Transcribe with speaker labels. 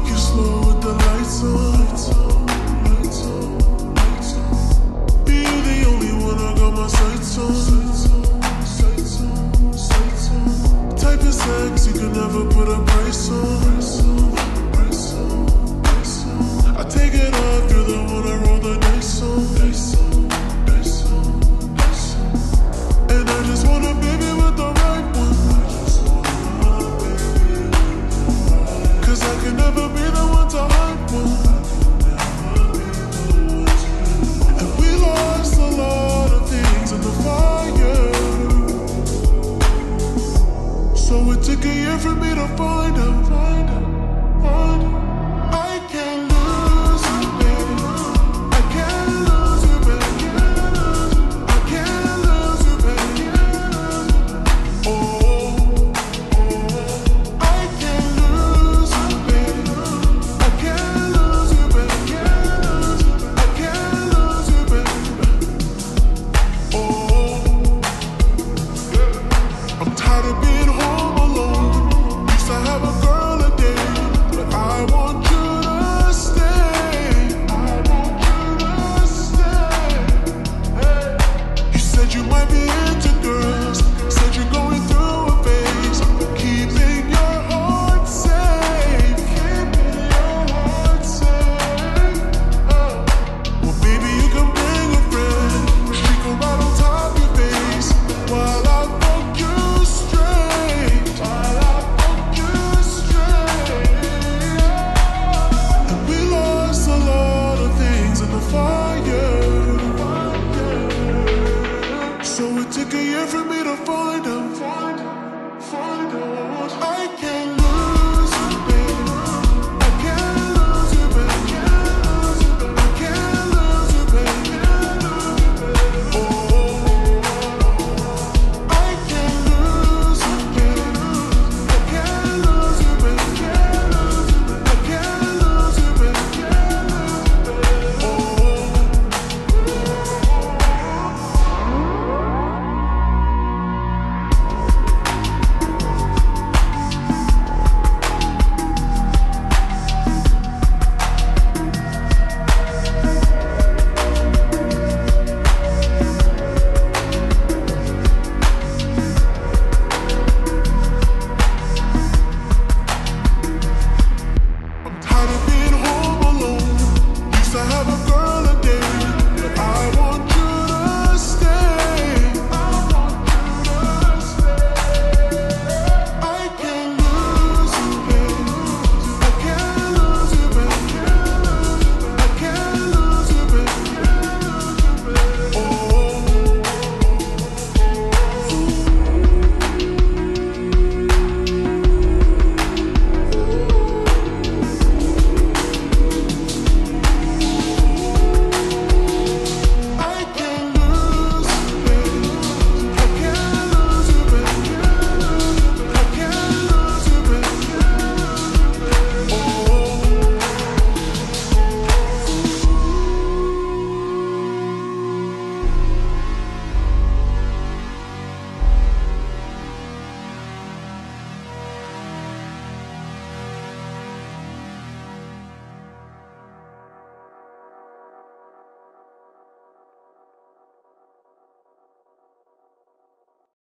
Speaker 1: walk you slow with the lights on. Be you the only one I got my sights on. Type of sex you can never put a price on. I take it off, you're the one I roll the dice on. And I just want a baby with the right one. Cause I can never be the one to hype one. And we lost a lot of things in the fire. So it took a year for me to find out.